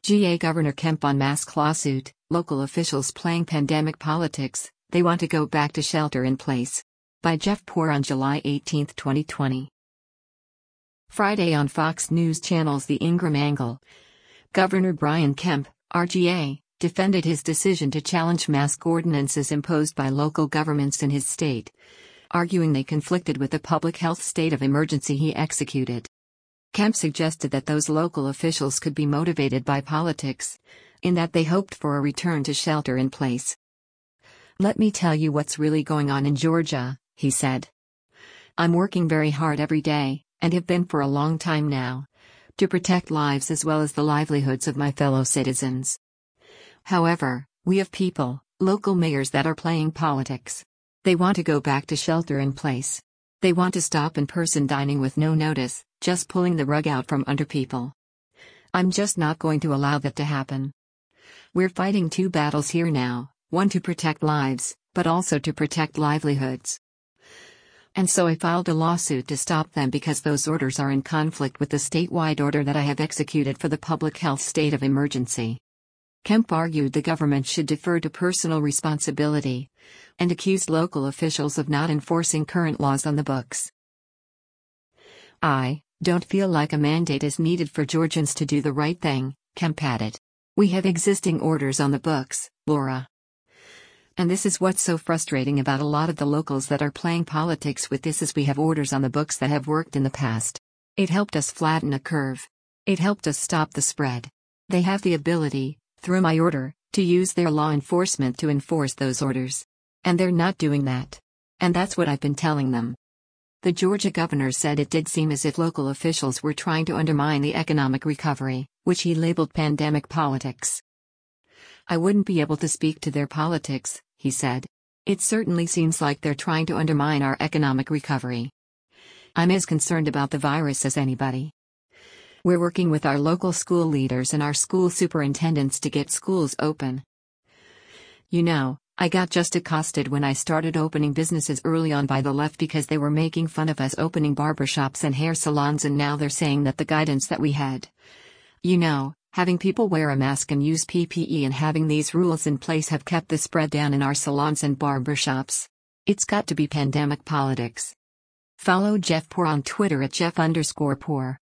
GA Governor Kemp on mask lawsuit, local officials playing pandemic politics, they want to go back to shelter in place. By Jeff Poor on July 18, 2020. Friday on Fox News Channel's The Ingraham Angle. Governor Brian Kemp, RGA, defended his decision to challenge mask ordinances imposed by local governments in his state, arguing they conflicted with the public health state of emergency he executed. Kemp suggested that those local officials could be motivated by politics, in that they hoped for a return to shelter in place. "Let me tell you what's really going on in Georgia," he said. "I'm working very hard every day, and have been for a long time now, to protect lives as well as the livelihoods of my fellow citizens. However, we have people, local mayors that are playing politics. They want to go back to shelter in place. They want to stop in-person dining with no notice, just pulling the rug out from under people. I'm just not going to allow that to happen. We're fighting two battles here now, one to protect lives, but also to protect livelihoods. And so I filed a lawsuit to stop them because those orders are in conflict with the statewide order that I have executed for the public health state of emergency." Kemp argued the government should defer to personal responsibility, and accused local officials of not enforcing current laws on the books. "I don't feel like a mandate is needed for Georgians to do the right thing," Kemp added. "We have existing orders on the books, Laura. And this is what's so frustrating about a lot of the locals that are playing politics with this, is we have orders on the books that have worked in the past. It helped us flatten a curve. It helped us stop the spread. They have the ability, through my order, to use their law enforcement to enforce those orders. And they're not doing that. And that's what I've been telling them." The Georgia governor said it did seem as if local officials were trying to undermine the economic recovery, which he labeled pandemic politics. "I wouldn't be able to speak to their politics," he said. "It certainly seems like they're trying to undermine our economic recovery. I'm as concerned about the virus as anybody. We're working with our local school leaders and our school superintendents to get schools open. You know, I got just accosted when I started opening businesses early on by the left because they were making fun of us opening barbershops and hair salons, and now they're saying that the guidance that we had, you know, having people wear a mask and use PPE and having these rules in place have kept the spread down in our salons and barbershops. It's got to be pandemic politics." Follow Jeff Poor on Twitter at Jeff_Poor.